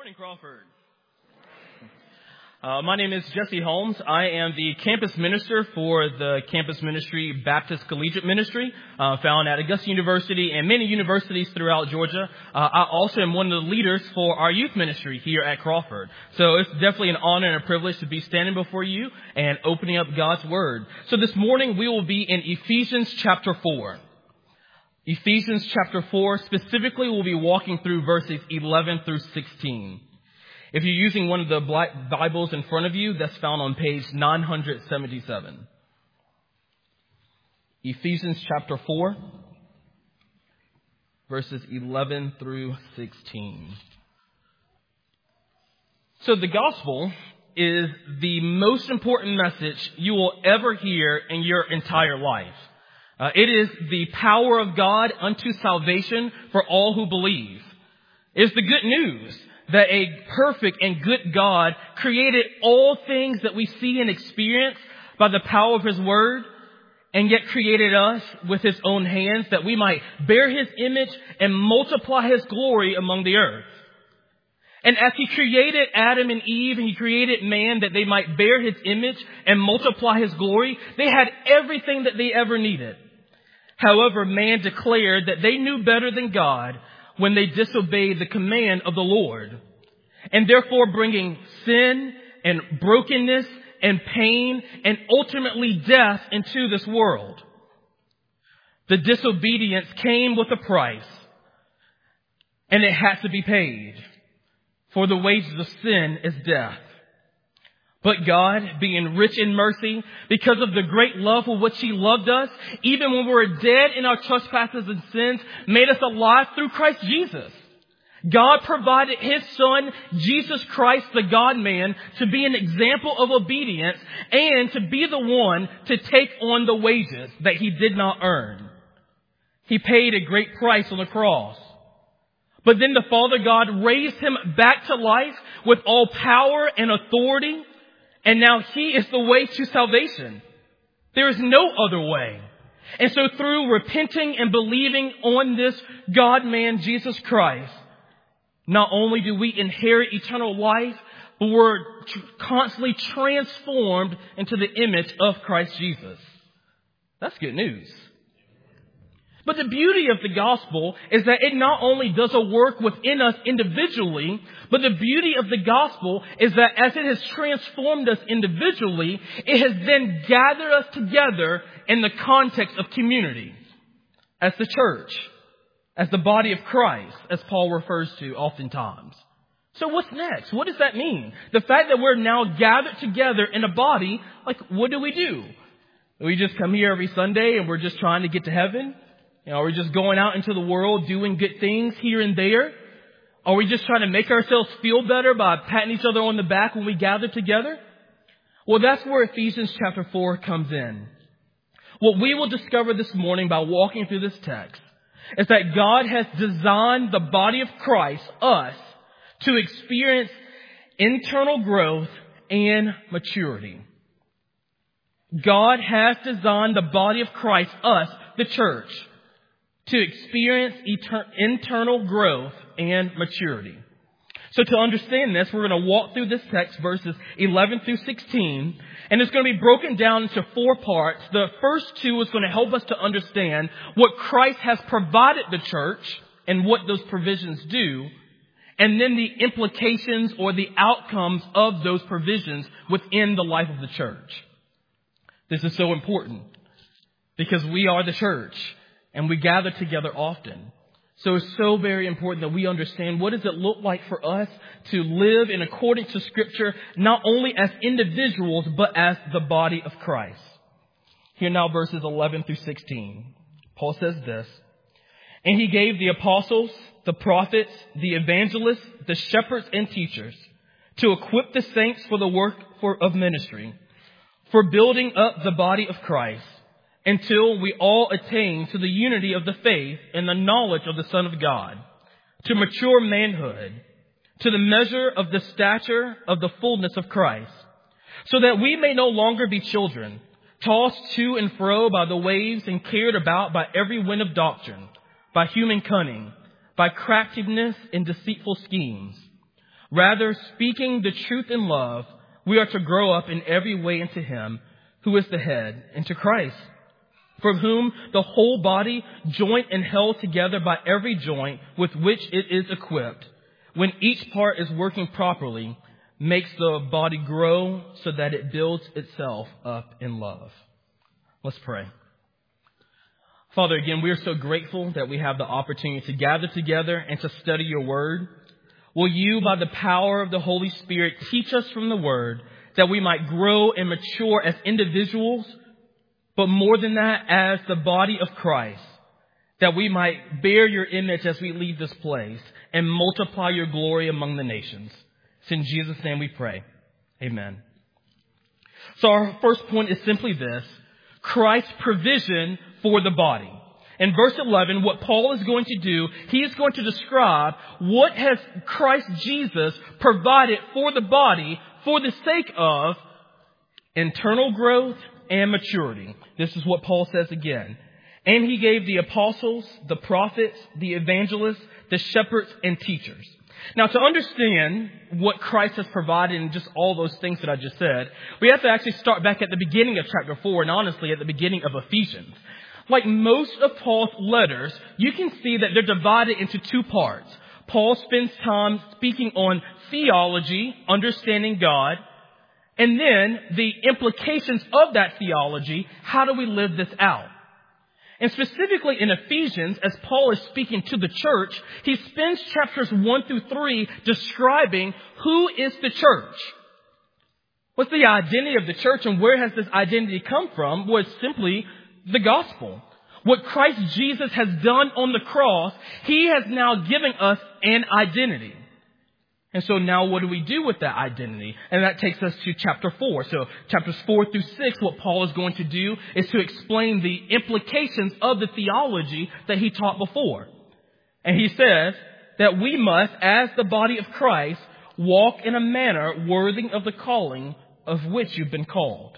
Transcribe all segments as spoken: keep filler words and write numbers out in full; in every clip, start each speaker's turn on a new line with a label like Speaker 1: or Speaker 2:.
Speaker 1: morning, Crawford. Uh, my name is Jesse Holmes. I am the campus minister for the Campus Ministry Baptist Collegiate Ministry, uh, found at Augusta University and many universities throughout Georgia. Uh, I also am one of the leaders for our youth ministry here at Crawford. So it's definitely an honor and a privilege to be standing before you and opening up God's Word. So this morning we will be in Ephesians chapter four. Ephesians chapter four, specifically we'll be walking through verses eleven through sixteen. If you're using one of the black Bibles in front of you, that's found on page nine seventy-seven. Ephesians chapter four, verses eleven through sixteen. So the gospel is the most important message you will ever hear in your entire life. Uh, it is the power of God unto salvation for all who believe. It's the good news that a perfect and good God created all things that we see and experience by the power of His Word, and yet created us with His own hands that we might bear His image and multiply His glory among the earth. And as He created Adam and Eve and He created man that they might bear His image and multiply His glory, they had everything that they ever needed. However, man declared that they knew better than God when they disobeyed the command of the Lord, and therefore bringing sin and brokenness and pain and ultimately death into this world. The disobedience came with a price, and it had to be paid, for the wages of sin is death. But God, being rich in mercy, because of the great love with which He loved us, even when we were dead in our trespasses and sins, made us alive through Christ Jesus. God provided His Son, Jesus Christ, the God-man, to be an example of obedience and to be the one to take on the wages that He did not earn. He paid a great price on the cross. But then the Father God raised Him back to life with all power and authority. And now He is the way to salvation. There is no other way. And so through repenting and believing on this God-man, Jesus Christ, not only do we inherit eternal life, but we're tr- constantly transformed into the image of Christ Jesus. That's good news. But the beauty of the gospel is that it not only does a work within us individually, but the beauty of the gospel is that as it has transformed us individually, it has then gathered us together in the context of community, as the church, as the body of Christ, as Paul refers to oftentimes. So what's next? What does that mean? The fact that we're now gathered together in a body, like what do we do? We just come here every Sunday and we're just trying to get to heaven? You know, are we just going out into the world doing good things here and there? Are we just trying to make ourselves feel better by patting each other on the back when we gather together? Well, that's where Ephesians chapter four comes in. What we will discover this morning by walking through this text is that God has designed the body of Christ, us, to experience internal growth and maturity. God has designed the body of Christ, us, the church, to experience etern- internal growth and maturity. So to understand this, we're going to walk through this text, verses eleven through sixteen, and it's going to be broken down into four parts. The first two is going to help us to understand what Christ has provided the church and what those provisions do, and then the implications or the outcomes of those provisions within the life of the church. This is so important because we are the church. And we gather together often. So it's so very important that we understand what does it look like for us to live in accordance to Scripture, not only as individuals, but as the body of Christ. Here now verses eleven through sixteen. Paul says this, "And He gave the apostles, the prophets, the evangelists, the shepherds and teachers to equip the saints for the work for, of ministry, for building up the body of Christ, until we all attain to the unity of the faith and the knowledge of the Son of God, to mature manhood, to the measure of the stature of the fullness of Christ, so that we may no longer be children, tossed to and fro by the waves and carried about by every wind of doctrine, by human cunning, by craftiness and deceitful schemes, Rather, speaking the truth in love, we are to grow up in every way into Him who is the head, into Christ, from whom the whole body, joint and held together by every joint with which it is equipped, when each part is working properly, makes the body grow so that it builds itself up in love. Let's pray. Father, again, we are so grateful that we have the opportunity to gather together and to study your word. Will you, by the power of the Holy Spirit, teach us from the word that we might grow and mature as individuals, but more than that, as the body of Christ, that we might bear your image as we leave this place and multiply your glory among the nations. It's in Jesus' name we pray. Amen. So our first point is simply this: Christ's provision for the body. In verse eleven, what Paul is going to do, he is going to describe what has Christ Jesus provided for the body for the sake of internal growth and maturity. This is what Paul says again. And he gave the apostles, the prophets, the evangelists, the shepherds, and teachers. Now, to understand what Christ has provided and just all those things that I just said, we have to actually start back at the beginning of chapter four, and honestly at the beginning of Ephesians. Like most of Paul's letters, you can see that they're divided into two parts. Paul spends time speaking on theology, understanding God, and then the implications of that theology. How do we live this out? And specifically in Ephesians, as Paul is speaking to the church, he spends chapters one through three describing who is the church. What's the identity of the church, and where has this identity come from? Well, it's simply the gospel. What Christ Jesus has done on the cross, he has now given us an identity. And so now what do we do with that identity? And that takes us to chapter four. So chapters four through six, what Paul is going to do is to explain the implications of the theology that he taught before. And he says that we must, as the body of Christ, walk in a manner worthy of the calling of which you've been called.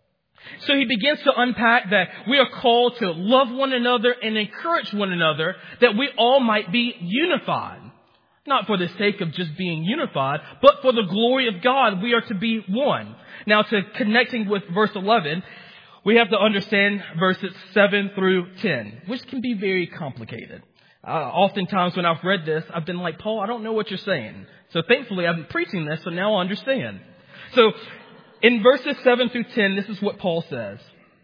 Speaker 1: So he begins to unpack that we are called to love one another and encourage one another, that we all might be unified. Not for the sake of just being unified, but for the glory of God, we are to be one. Now, to connecting with verse eleven, we have to understand verses seven through ten, which can be very complicated. Uh, oftentimes when I've read this, I've been like, Paul, I don't know what you're saying. So thankfully, I'm preaching this, so now I understand. So in verses seven through ten, this is what Paul says.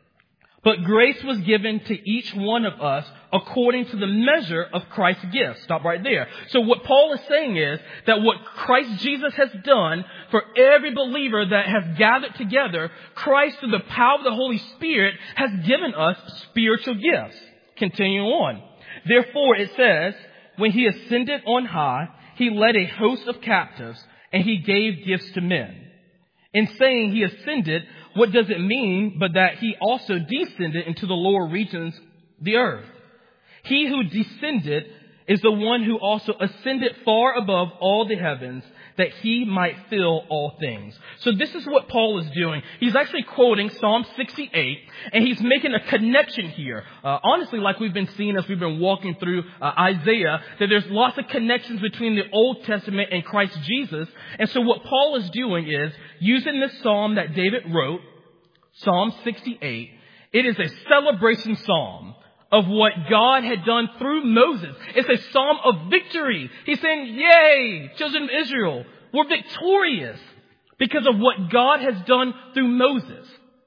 Speaker 1: But grace was given to each one of us according to the measure of Christ's gift. Stop right there. So what Paul is saying is that what Christ Jesus has done for every believer that has gathered together, Christ, through the power of the Holy Spirit, has given us spiritual gifts. Continuing on. Therefore, it says, when he ascended on high, he led a host of captives, and he gave gifts to men. In saying he ascended, what does it mean but that he also descended into the lower regions, the earth? He who descended is the one who also ascended far above all the heavens, that he might fill all things. So this is what Paul is doing. He's actually quoting Psalm sixty-eight, and he's making a connection here. Uh, honestly, like we've been seeing as we've been walking through uh, Isaiah, that there's lots of connections between the Old Testament and Christ Jesus. And so what Paul is doing is using this psalm that David wrote, Psalm sixty-eight. It is a celebration psalm of what God had done through Moses. It's a psalm of victory. He's saying, yay, children of Israel, we're victorious because of what God has done through Moses.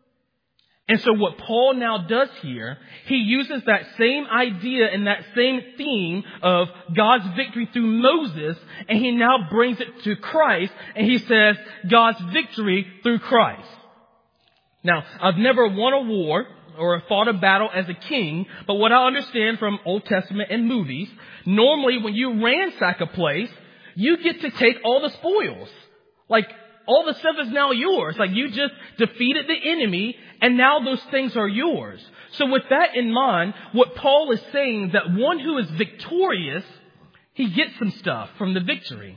Speaker 1: And so what Paul now does here, he uses that same idea and that same theme of God's victory through Moses, and he now brings it to Christ, and he says, God's victory through Christ. Now, I've never won a war or fought a battle as a king, but what I understand from Old Testament and movies, normally when you ransack a place, you get to take all the spoils. Like, all the stuff is now yours. Like, you just defeated the enemy, and now those things are yours. So with that in mind, what Paul is saying, that one who is victorious, he gets some stuff from the victory.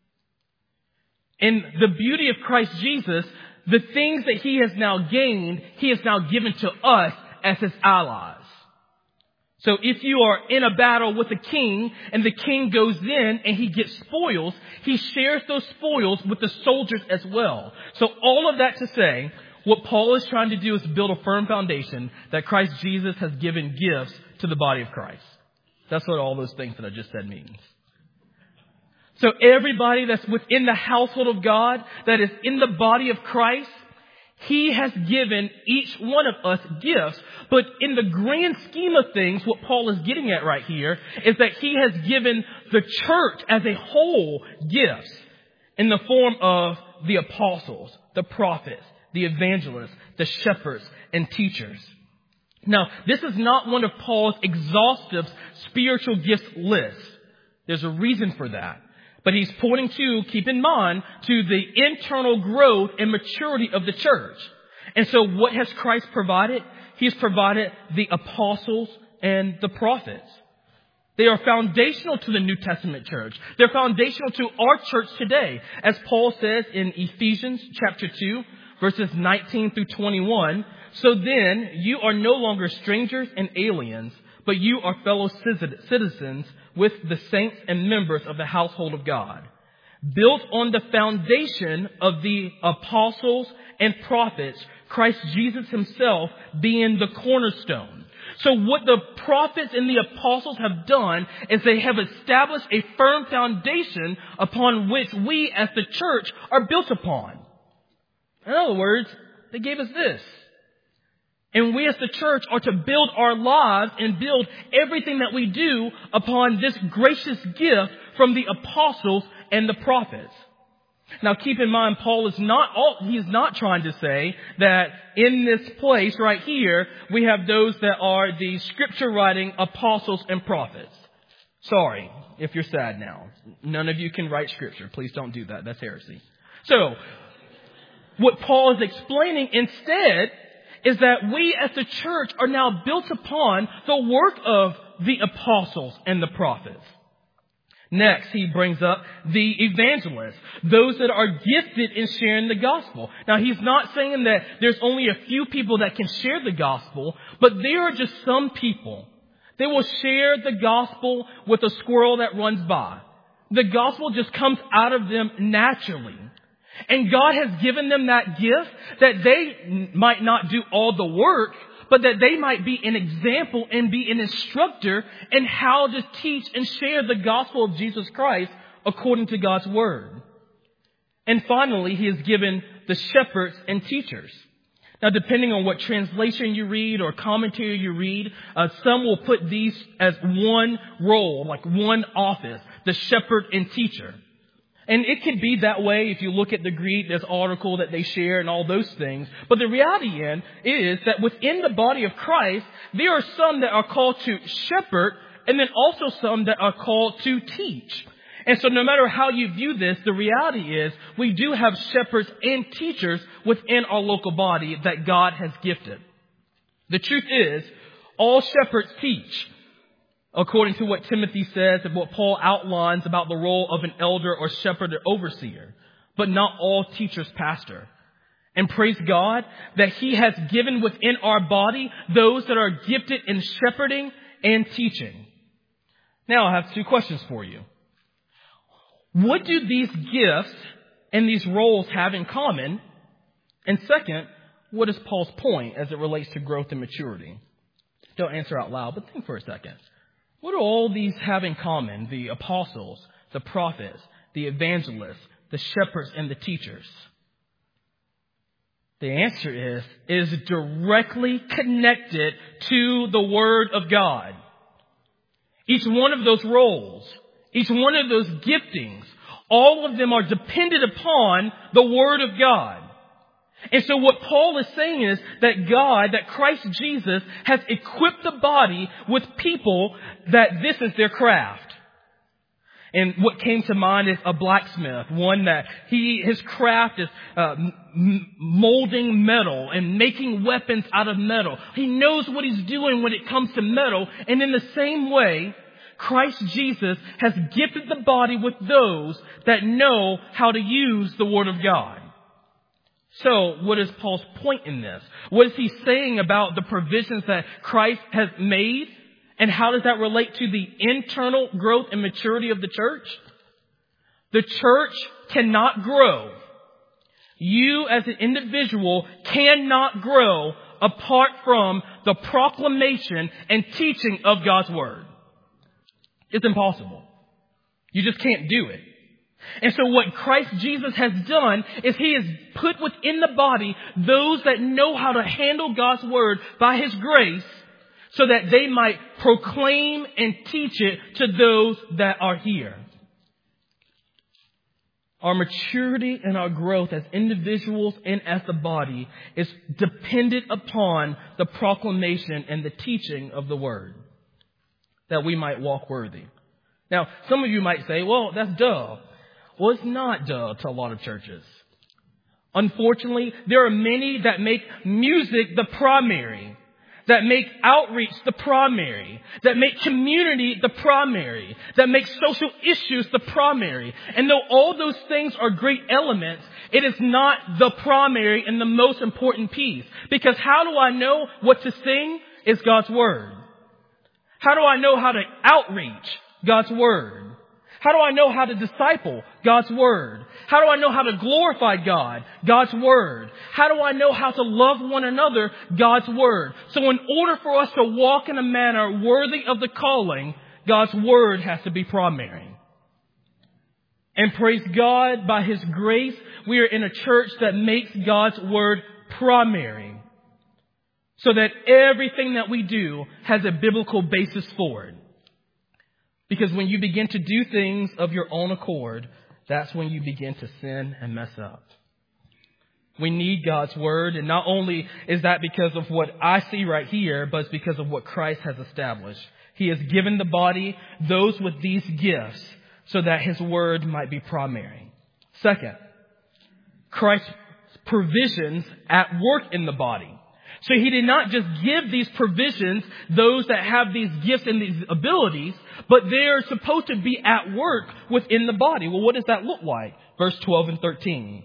Speaker 1: And the beauty of Christ Jesus, the things that he has now gained, he has now given to us as his allies. So if you are in a battle with a king and the king goes in and he gets spoils, he shares those spoils with the soldiers as well. So all of that to say, what Paul is trying to do is build a firm foundation that Christ Jesus has given gifts to the body of Christ. That's what all those things that I just said means. So everybody that's within the household of God, that is in the body of Christ, He has given each one of us gifts. But in the grand scheme of things, what Paul is getting at right here is that he has given the church as a whole gifts in the form of the apostles, the prophets, the evangelists, the shepherds, and teachers. Now, this is not one of Paul's exhaustive spiritual gifts list. There's a reason for that. But he's pointing to, keep in mind, to the internal growth and maturity of the church. And so what has Christ provided? He's provided the apostles and the prophets. They are foundational to the New Testament church. They're foundational to our church today. As Paul says in Ephesians chapter two, verses nineteen through twenty-one, so then you are no longer strangers and aliens, but you are fellow citizens with the saints and members of the household of God, built on the foundation of the apostles and prophets, Christ Jesus himself being the cornerstone. So what the prophets and the apostles have done is they have established a firm foundation upon which we as the church are built upon. In other words, they gave us this. And we as the church are to build our lives and build everything that we do upon this gracious gift from the apostles and the prophets. Now keep in mind, Paul is not all, he's not trying to say that in this place right here, we have those that are the scripture writing apostles and prophets. Sorry if you're sad now. None of you can write scripture. Please don't do that. That's heresy. So what Paul is explaining instead is that we as the church are now built upon the work of the apostles and the prophets. Next, he brings up the evangelists, those that are gifted in sharing the gospel. Now, he's not saying that there's only a few people that can share the gospel, but there are just some people. They will share the gospel with a squirrel that runs by. The gospel just comes out of them naturally. And God has given them that gift that they might not do all the work, but that they might be an example and be an instructor in how to teach and share the gospel of Jesus Christ according to God's word. And finally, he has given the shepherds and teachers. Now, depending on what translation you read or commentary you read, uh, some will put these as one role, like one office, the shepherd and teacher. And it can be that way if you look at the Greek, this article that they share and all those things. But the reality in is that within the body of Christ, there are some that are called to shepherd and then also some that are called to teach. And so no matter how you view this, the reality is we do have shepherds and teachers within our local body that God has gifted. The truth is, all shepherds teach, according to what Timothy says and what Paul outlines about the role of an elder or shepherd or overseer. But not all teachers pastor. And praise God that he has given within our body those that are gifted in shepherding and teaching. Now I have two questions for you. What do these gifts and these roles have in common? And second, what is Paul's point as it relates to growth and maturity? Don't answer out loud, but think for a second. What do all these have in common? The apostles, the prophets, the evangelists, the shepherds, and the teachers. The answer is, it is directly connected to the Word of God. Each one of those roles, each one of those giftings, all of them are dependent upon the Word of God. And so what Paul is saying is that God, that Christ Jesus has equipped the body with people that this is their craft. And what came to mind is a blacksmith, one that he, his craft is uh, m- molding metal and making weapons out of metal. He knows what he's doing when it comes to metal. And in the same way, Christ Jesus has gifted the body with those that know how to use the Word of God. So, what is Paul's point in this? What is he saying about the provisions that Christ has made And how does that relate to the internal growth and maturity of the church? The church cannot grow. You as an individual cannot grow apart from the proclamation and teaching of God's Word. It's impossible. You just can't do it. And so what Christ Jesus has done is He has put within the body those that know how to handle God's Word by His grace so that they might proclaim and teach it to those that are here. Our maturity and our growth as individuals and as the body is dependent upon the proclamation and the teaching of the Word, that we might walk worthy. Now, some of you might say, well, that's duh. Well, it's not duh to a lot of churches. Unfortunately, there are many that make music the primary, that make outreach the primary, that make community the primary, that make social issues the primary. And though all those things are great elements, it is not the primary and the most important piece. Because how do I know what to sing? It's God's Word. How do I know how to outreach? God's Word. How do I know how to disciple? God's Word. How do I know how to glorify God? God's Word. How do I know how to love one another? God's Word. So in order for us to walk in a manner worthy of the calling, God's Word has to be primary. And praise God, by His grace, we are in a church that makes God's Word primary. So that everything that we do has a biblical basis for it. Because when you begin to do things of your own accord, that's when you begin to sin and mess up. We need God's Word. And not only is that because of what I see right here, but it's because of what Christ has established. He has given the body those with these gifts so that His Word might be primary. Second, Christ's provisions at work in the body. So He did not just give these provisions, those that have these gifts and these abilities, but they're supposed to be at work within the body. Well, what does that look like? Verse twelve and thirteen.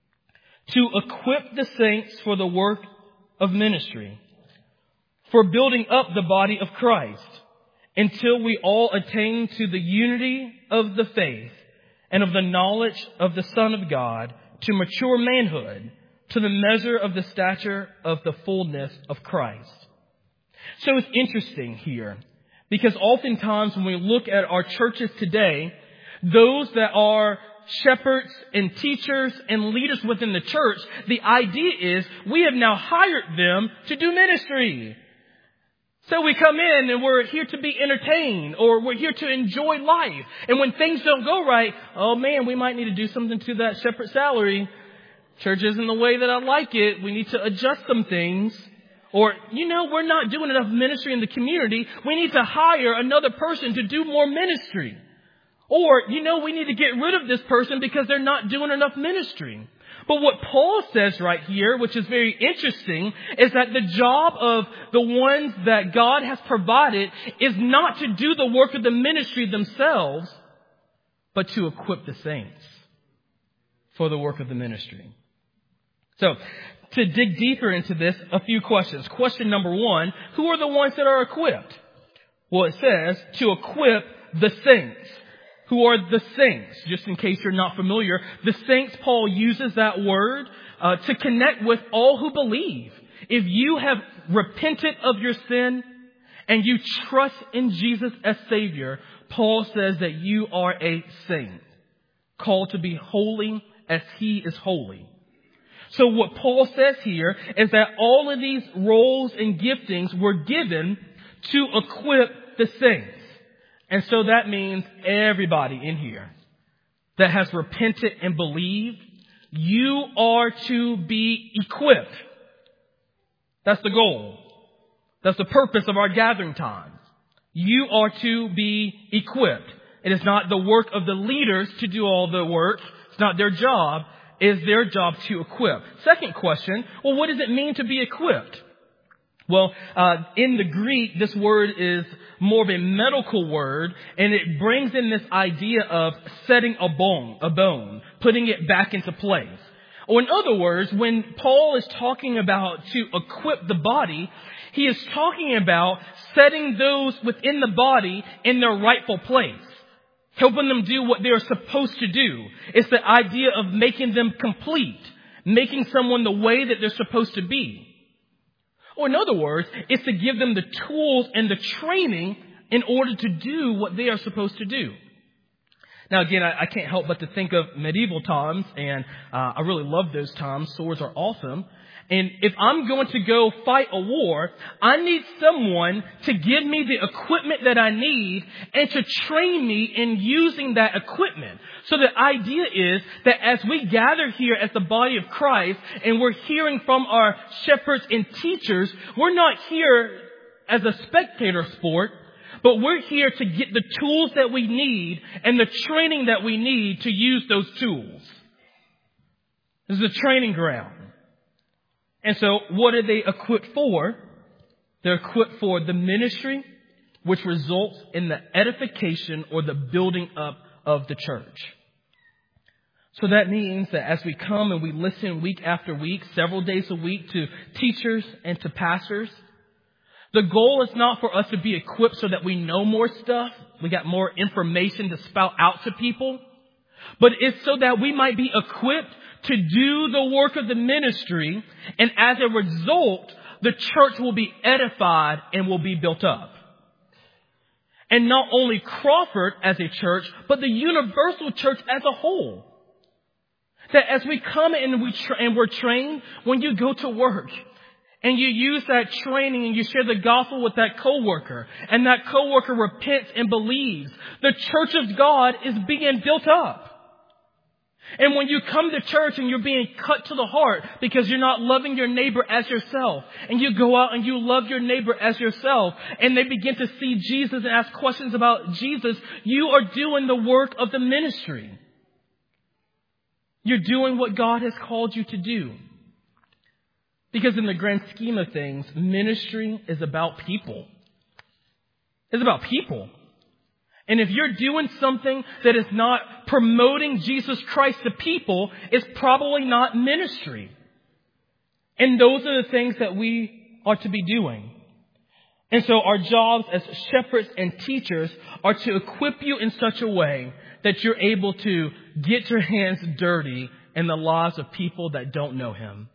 Speaker 1: To equip the saints for the work of ministry, for building up the body of Christ, until we all attain to the unity of the faith and of the knowledge of the Son of God, to mature manhood, to the measure of the stature of the fullness of Christ. So it's interesting here, because oftentimes when we look at our churches today, those that are shepherds and teachers and leaders within the church, the idea is we have now hired them to do ministry. So we come in and we're here to be entertained, or we're here to enjoy life. And when things don't go right, oh man, we might need to do something to that shepherd salary. Church isn't the way that I like it. We need to adjust some things. Or, you know, we're not doing enough ministry in the community. We need to hire another person to do more ministry. Or, you know, we need to get rid of this person because they're not doing enough ministry. But what Paul says right here, which is very interesting, is that the job of the ones that God has provided is not to do the work of the ministry themselves, but to equip the saints for the work of the ministry. So, to dig deeper into this, a few questions. Question number one, who are the ones that are equipped? Well, it says to equip the saints. Who are the saints? Just in case you're not familiar, the saints, Paul uses that word uh, to connect with all who believe. If you have repented of your sin and you trust in Jesus as Savior, Paul says that you are a saint, called to be holy as He is holy. So what Paul says here is that all of these roles and giftings were given to equip the saints. And so that means everybody in here that has repented and believed, you are to be equipped. That's the goal. That's the purpose of our gathering times. You are to be equipped. It is not the work of the leaders to do all the work. It's not their job. It is their job to equip. Second question, well, what does it mean to be equipped? Well, uh, in the Greek, this word is more of a medical word, and it brings in this idea of setting a bone, a bone, putting it back into place. Or in other words, when Paul is talking about to equip the body, he is talking about setting those within the body in their rightful place, helping them do what they're supposed to do. It's the idea of making them complete, making someone the way that they're supposed to be. Or in other words, it's to give them the tools and the training in order to do what they are supposed to do. Now, again, I, I can't help but to think of medieval times, and uh, I really love those times. Swords are awesome. And if I'm going to go fight a war, I need someone to give me the equipment that I need and to train me in using that equipment. So the idea is that as we gather here as the body of Christ and we're hearing from our shepherds and teachers, we're not here as a spectator sport, but we're here to get the tools that we need and the training that we need to use those tools. This is a training ground. And so what are they equipped for? They're equipped for the ministry, which results in the edification or the building up of the church. So that means that as we come and we listen week after week, several days a week to teachers and to pastors, the goal is not for us to be equipped so that we know more stuff, we got more information to spout out to people, but it's so that we might be equipped to do the work of the ministry, and as a result, the church will be edified and will be built up. And not only Crawford as a church, but the universal church as a whole. That as we come and we tra- and we're trained, when you go to work, and you use that training and you share the gospel with that coworker, and that coworker repents and believes, the church of God is being built up. And when you come to church and you're being cut to the heart because you're not loving your neighbor as yourself, and you go out and you love your neighbor as yourself, and they begin to see Jesus and ask questions about Jesus, you are doing the work of the ministry. You're doing what God has called you to do. Because in the grand scheme of things, ministry is about people. It's about people. And if you're doing something that is not promoting Jesus Christ to people, it's probably not ministry. And those are the things that we are to be doing. And so our jobs as shepherds and teachers are to equip you in such a way that you're able to get your hands dirty in the lives of people that don't know Him.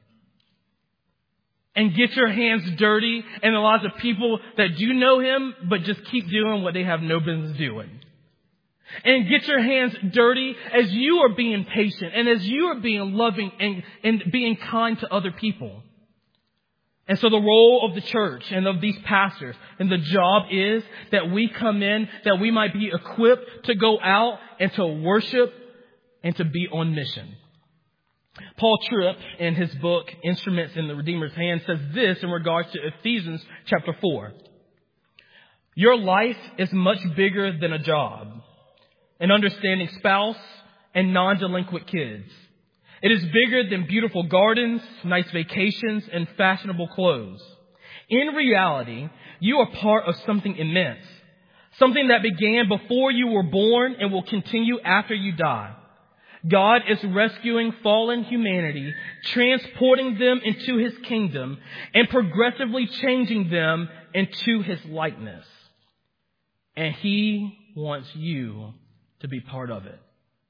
Speaker 1: And get your hands dirty in the lives of people that do know Him, but just keep doing what they have no business doing. And get your hands dirty as you are being patient and as you are being loving and, and being kind to other people. And so the role of the church and of these pastors and the job is that we come in, that we might be equipped to go out and to worship and to be on mission. Paul Tripp, in his book, Instruments in the Redeemer's Hand, says this in regards to Ephesians chapter four. Your life is much bigger than a job, an understanding spouse, and non-delinquent kids. It is bigger than beautiful gardens, nice vacations, and fashionable clothes. In reality, you are part of something immense, something that began before you were born and will continue after you die. God is rescuing fallen humanity, transporting them into His kingdom, and progressively changing them into His likeness. And He wants you to be part of it.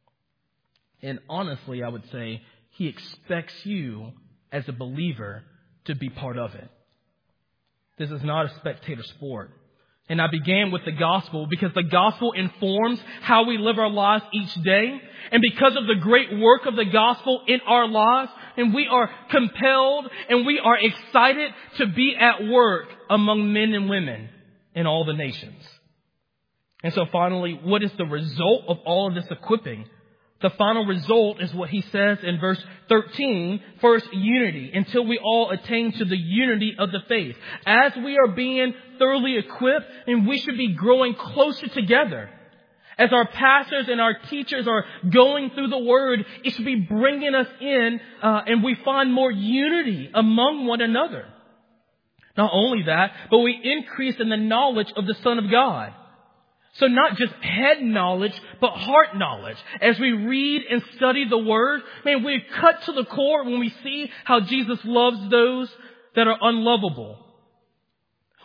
Speaker 1: And honestly, I would say He expects you as a believer to be part of it. This is not a spectator sport. And I began with the gospel because the gospel informs how we live our lives each day. And because of the great work of the gospel in our lives, and we are compelled and we are excited to be at work among men and women in all the nations. And so finally, what is the result of all of this equipping? The final result is what he says in verse thirteen. First, unity, until we all attain to the unity of the faith. As we are being thoroughly equipped, and we should be growing closer together. As our pastors and our teachers are going through the Word, it should be bringing us in, uh, and we find more unity among one another. Not only that, but we increase in the knowledge of the Son of God. So not just head knowledge, but heart knowledge. As we read and study the Word, man, we cut to the core when we see how Jesus loves those that are unlovable.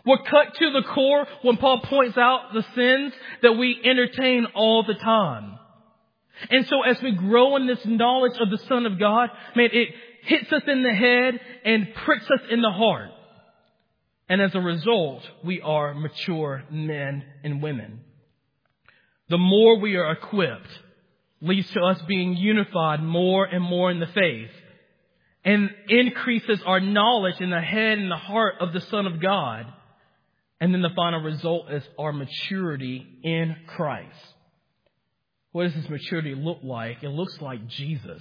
Speaker 1: We're cut to the core when Paul points out the sins that we entertain all the time. And so as we grow in this knowledge of the Son of God, man, it hits us in the head and pricks us in the heart. And as a result, we are mature men and women. The more we are equipped leads to us being unified more and more in the faith, and increases our knowledge in the head and the heart of the Son of God. And then the final result is our maturity in Christ. What does this maturity look like? It looks like Jesus.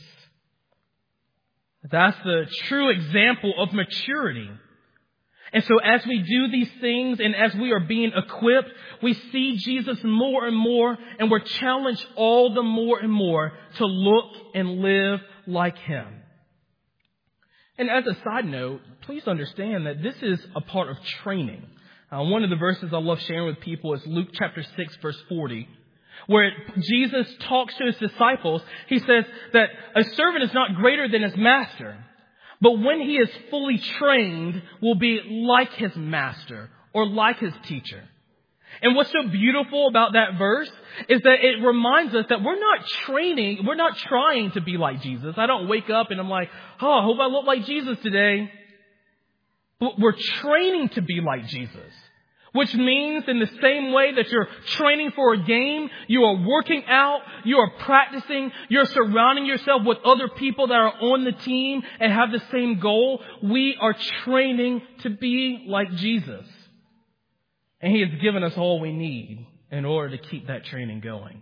Speaker 1: That's the true example of maturity. And so as we do these things and as we are being equipped, we see Jesus more and more, and we're challenged all the more and more to look and live like Him. And as a side note, please understand that this is a part of training. Uh, one of the verses I love sharing with people is Luke chapter six, verse forty, where Jesus talks to His disciples. He says that a servant is not greater than his master, but when he is fully trained, will be like his master or like his teacher. And what's so beautiful about that verse is that it reminds us that we're not training, we're not trying to be like Jesus. I don't wake up and I'm like, oh, I hope I look like Jesus today. But we're training to be like Jesus, which means in the same way that you're training for a game, you are working out, you are practicing, you're surrounding yourself with other people that are on the team and have the same goal. We are training to be like Jesus. And He has given us all we need in order to keep that training going.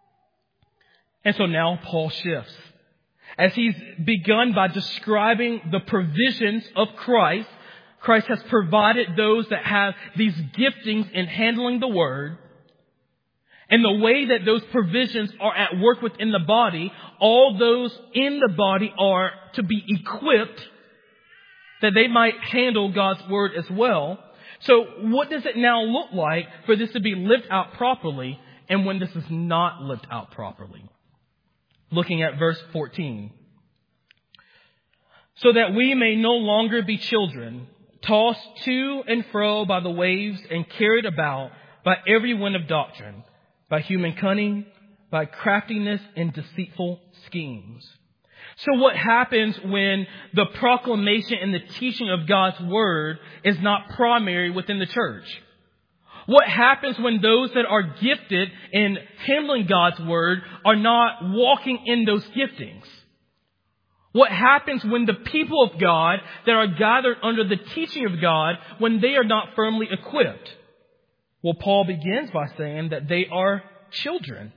Speaker 1: And so now Paul shifts. As he's begun by describing the provisions of Christ, Christ has provided those that have these giftings in handling the Word. And the way that those provisions are at work within the body, all those in the body are to be equipped that they might handle God's Word as well. So what does it now look like for this to be lived out properly, and when this is not lived out properly? Looking at verse fourteen. So that we may no longer be children, tossed to and fro by the waves and carried about by every wind of doctrine, by human cunning, by craftiness and deceitful schemes. So what happens when the proclamation and the teaching of God's Word is not primary within the church? What happens when those that are gifted in handling God's Word are not walking in those giftings? What happens when the people of God that are gathered under the teaching of God, when they are not firmly equipped? Well, Paul begins by saying that they are children.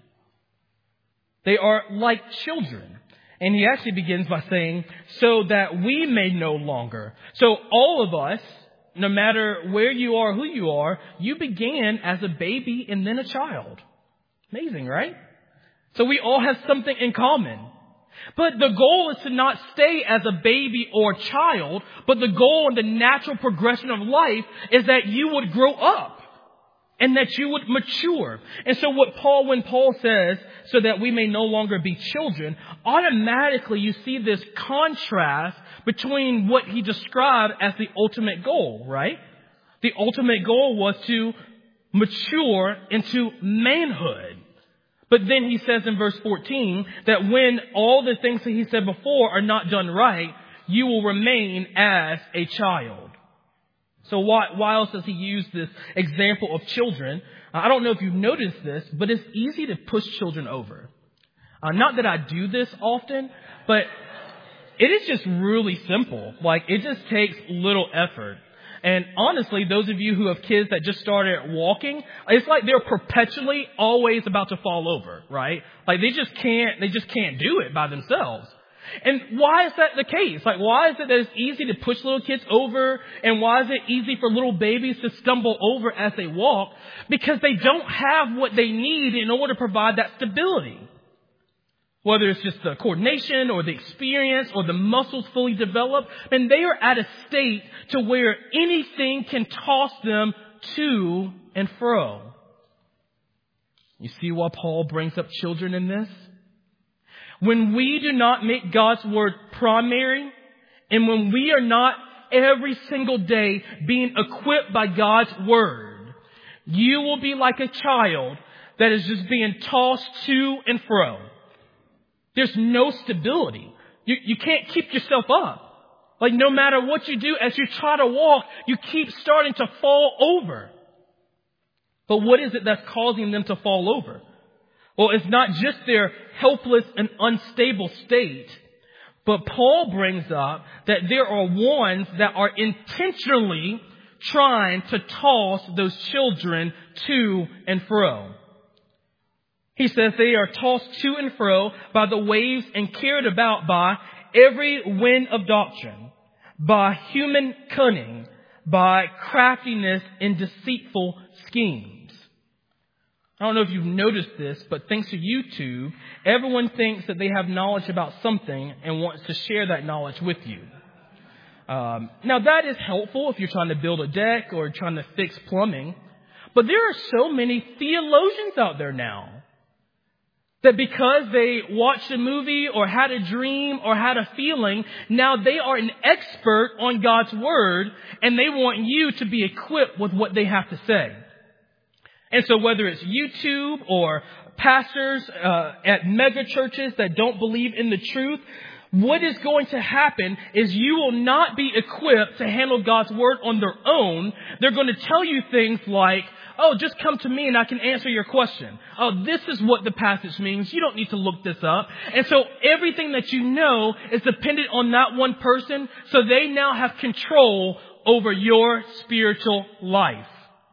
Speaker 1: They are like children. And he actually begins by saying, so that we may no longer. So all of us, no matter where you are, who you are, you began as a baby and then a child. Amazing, right? So we all have something in common. But the goal is to not stay as a baby or child, but the goal and the natural progression of life is that you would grow up and that you would mature. And so what Paul, when Paul says, so that we may no longer be children, automatically you see this contrast between what he described as the ultimate goal, right? The ultimate goal was to mature into manhood. But then he says in verse fourteen that when all the things that he said before are not done right, you will remain as a child. So why, why else does he use this example of children? I don't know if you've noticed this, but it's easy to push children over. Uh, not that I do this often, but it is just really simple. Like, it just takes little effort. And honestly, those of you who have kids that just started walking, it's like they're perpetually always about to fall over, right? Like they just can't, they just can't do it by themselves. And why is that the case? Like, why is it that it's easy to push little kids over? And why is it easy for little babies to stumble over as they walk? Because they don't have what they need in order to provide that stability. Whether it's just the coordination or the experience or the muscles fully developed, and they are at a state to where anything can toss them to and fro. You see why Paul brings up children in this? When we do not make God's Word primary, and when we are not every single day being equipped by God's word, you will be like a child that is just being tossed to and fro. There's no stability. You, you can't keep yourself up. Like no matter what you do, as you try to walk, you keep starting to fall over. But what is it that's causing them to fall over? Well, it's not just their helpless and unstable state, but Paul brings up that there are ones that are intentionally trying to toss those children to and fro. He says they are tossed to and fro by the waves and carried about by every wind of doctrine, by human cunning, by craftiness and deceitful schemes. I don't know if you've noticed this, but thanks to YouTube, everyone thinks that they have knowledge about something and wants to share that knowledge with you. Um, now that is helpful if you're trying to build a deck or trying to fix plumbing, but there are so many theologians out there now that because they watched a movie or had a dream or had a feeling, now they are an expert on God's word and they want you to be equipped with what they have to say. And so whether it's YouTube or pastors uh, at mega churches that don't believe in the truth, what is going to happen is you will not be equipped to handle God's word on their own. They're going to tell you things like, oh, just come to me and I can answer your question. Oh, this is what the passage means. You don't need to look this up. And so everything that you know is dependent on that one person. So they now have control over your spiritual life.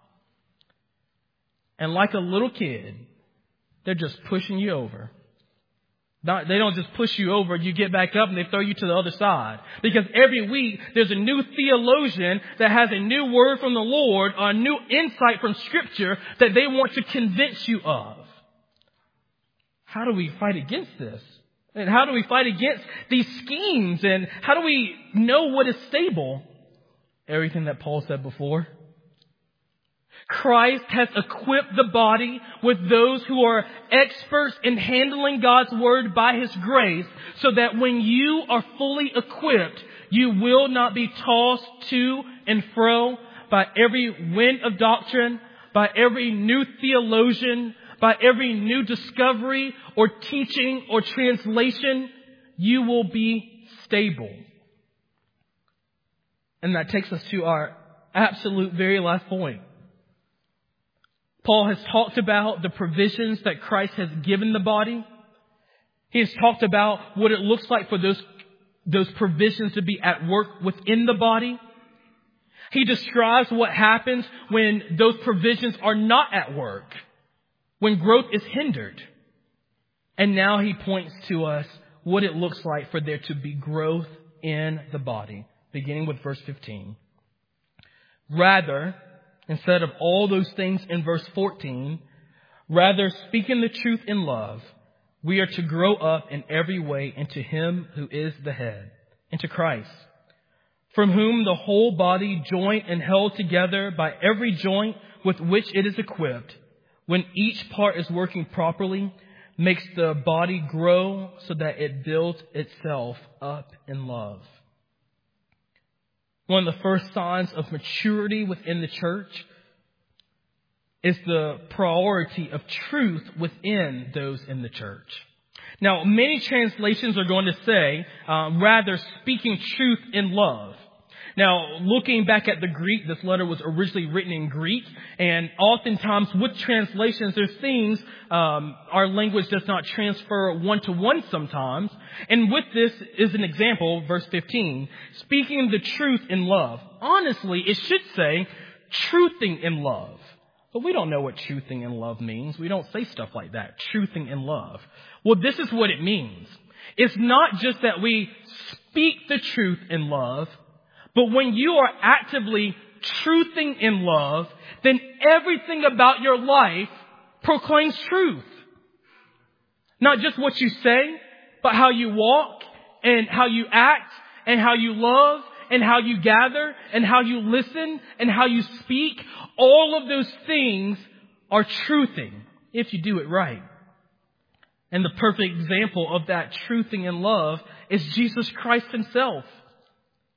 Speaker 1: And like a little kid, they're just pushing you over. Not, they don't just push you over, you get back up and they throw you to the other side. Because every week there's a new theologian that has a new word from the Lord or a new insight from Scripture that they want to convince you of. How do we fight against this? And how do we fight against these schemes? And how do we know what is stable? Everything that Paul said before. Christ has equipped the body with those who are experts in handling God's word by His grace, so that when you are fully equipped, you will not be tossed to and fro by every wind of doctrine, by every new theologian, by every new discovery or teaching or translation. You will be stable. And that takes us to our absolute very last point. Paul has talked about the provisions that Christ has given the body. He has talked about what it looks like for those, those provisions to be at work within the body. He describes what happens when those provisions are not at work, when growth is hindered. And now he points to us what it looks like for there to be growth in the body, beginning with verse fifteen. Rather, instead of all those things in verse fourteen, rather speaking the truth in love, we are to grow up in every way into Him who is the head, into Christ, from whom the whole body, joined and held together by every joint with which it is equipped, when each part is working properly, makes the body grow so that it builds itself up in love. One of the first signs of maturity within the church is the priority of truth within those in the church. Now, many translations are going to say, uh, rather speaking truth in love. Now, looking back at the Greek, this letter was originally written in Greek, and oftentimes with translations, there's things um, our language does not transfer one-to-one sometimes. And with this is an example, verse fifteen, speaking the truth in love. Honestly, it should say truthing in love. But we don't know what truthing in love means. We don't say stuff like that, truthing in love. Well, this is what it means. It's not just that we speak the truth in love, but when you are actively truthing in love, then everything about your life proclaims truth. Not just what you say, but how you walk and how you act and how you love and how you gather and how you listen and how you speak. All of those things are truthing if you do it right. And the perfect example of that truthing in love is Jesus Christ Himself.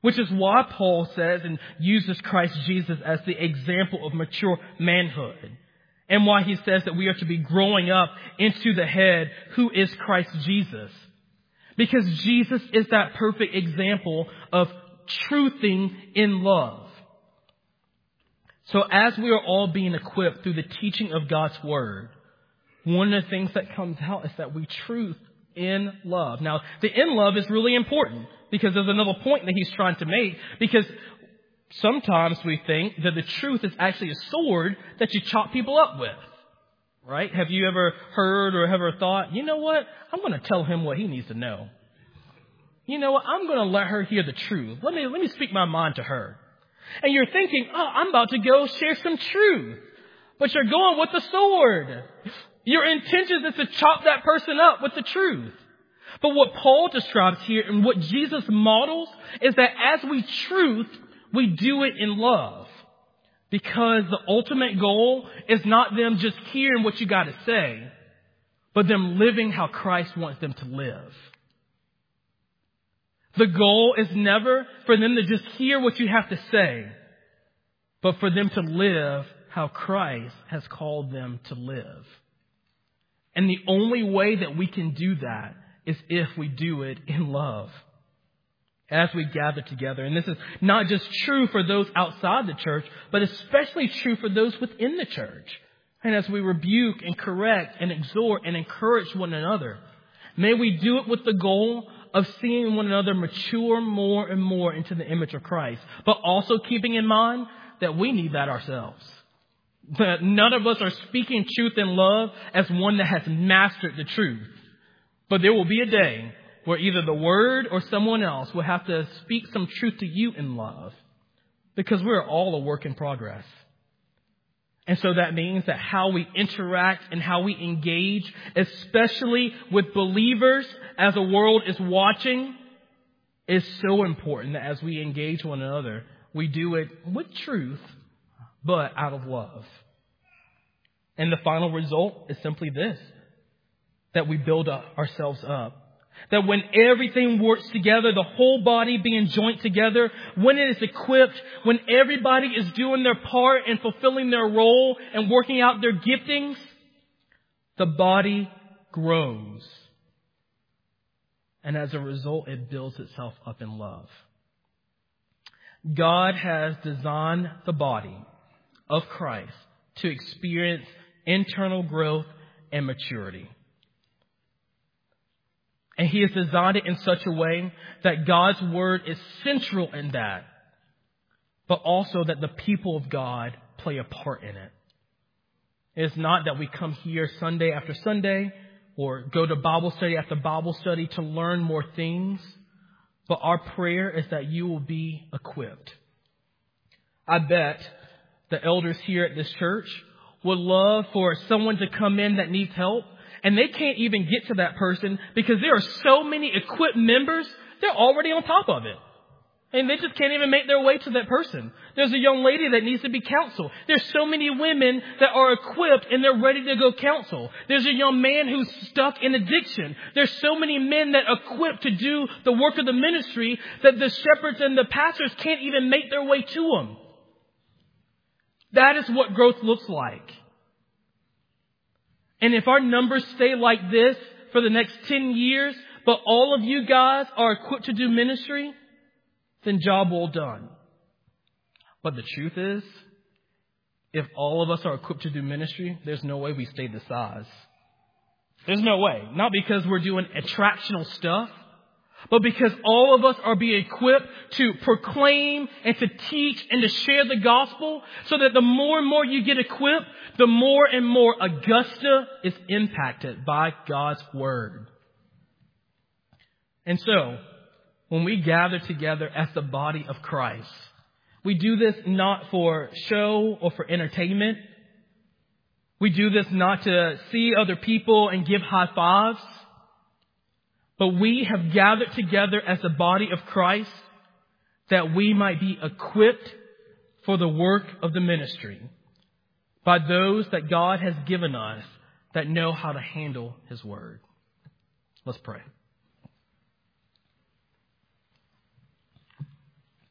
Speaker 1: Which is why Paul says and uses Christ Jesus as the example of mature manhood. And why he says that we are to be growing up into the head who is Christ Jesus. Because Jesus is that perfect example of truthing in love. So as we are all being equipped through the teaching of God's Word, one of the things that comes out is that we truth in love. Now, the in love is really important because there's another point that he's trying to make. Because sometimes we think that the truth is actually a sword that you chop people up with. Right? Have you ever heard or ever thought, you know what? I'm going to tell him what he needs to know. You know what? I'm going to let her hear the truth. Let me, let me speak my mind to her. And you're thinking, oh, I'm about to go share some truth. But you're going with the sword. Your intention is to chop that person up with the truth. But what Paul describes here and what Jesus models is that as we truth, we do it in love. Because the ultimate goal is not them just hearing what you got to say, but them living how Christ wants them to live. The goal is never for them to just hear what you have to say, but for them to live how Christ has called them to live. And the only way that we can do that is if we do it in love. As we gather together. And this is not just true for those outside the church, but especially true for those within the church. And as we rebuke and correct and exhort and encourage one another, may we do it with the goal of seeing one another mature more and more into the image of Christ. But also keeping in mind that we need that ourselves. That none of us are speaking truth in love as one that has mastered the truth. But there will be a day where either the Word or someone else will have to speak some truth to you in love. Because we're all a work in progress. And so that means that how we interact and how we engage, especially with believers as the world is watching, is so important that as we engage one another, we do it with truth, but out of love. And the final result is simply this, that we build up ourselves up. That when everything works together, the whole body being joined together, when it is equipped, when everybody is doing their part and fulfilling their role and working out their giftings, the body grows. And as a result, it builds itself up in love. God has designed the body of Christ to experience internal growth and maturity. And He has designed it in such a way that God's Word is central in that, but also that the people of God play a part in it. It's not that we come here Sunday after Sunday or go to Bible study after Bible study to learn more things, but our prayer is that you will be equipped. I bet the elders here at this church would love for someone to come in that needs help, and they can't even get to that person because there are so many equipped members, they're already on top of it. And they just can't even make their way to that person. There's a young lady that needs to be counseled. There's so many women that are equipped and they're ready to go counsel. There's a young man who's stuck in addiction. There's so many men that are equipped to do the work of the ministry that the shepherds and the pastors can't even make their way to them. That is what growth looks like. And if our numbers stay like this for the next ten years, but all of you guys are equipped to do ministry, then job well done. But the truth is, if all of us are equipped to do ministry, there's no way we stay this size. There's no way. Not because we're doing attractional stuff, but because all of us are being equipped to proclaim and to teach and to share the gospel, so that the more and more you get equipped, the more and more Augusta is impacted by God's Word. And so, when we gather together as the body of Christ, we do this not for show or for entertainment. We do this not to see other people and give high fives. But we have gathered together as the body of Christ that we might be equipped for the work of the ministry by those that God has given us that know how to handle His Word. Let's pray.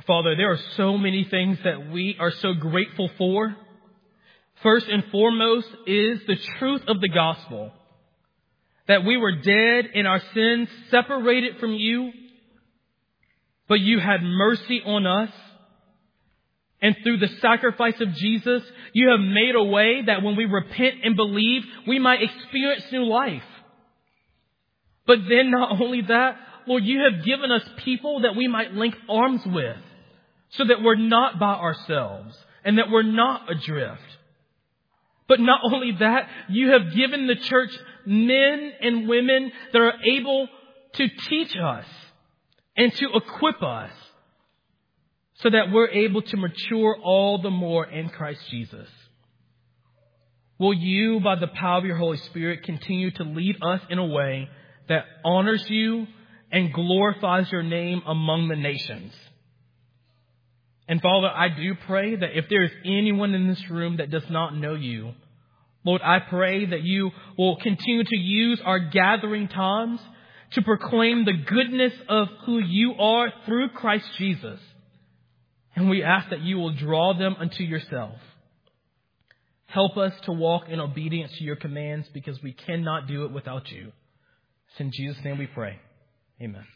Speaker 1: Father, there are so many things that we are so grateful for. First and foremost is the truth of the gospel, that we were dead in our sins, separated from you, but you had mercy on us. And through the sacrifice of Jesus, you have made a way that when we repent and believe, we might experience new life. But then not only that, Lord, you have given us people that we might link arms with so that we're not by ourselves and that we're not adrift. But not only that, you have given the church men and women that are able to teach us and to equip us so that we're able to mature all the more in Christ Jesus. Will you, by the power of your Holy Spirit, continue to lead us in a way that honors you and glorifies your name among the nations? And Father, I do pray that if there is anyone in this room that does not know you, Lord, I pray that you will continue to use our gathering times to proclaim the goodness of who you are through Christ Jesus. And we ask that you will draw them unto yourself. Help us to walk in obedience to your commands because we cannot do it without you. It's in Jesus' name we pray. Amen.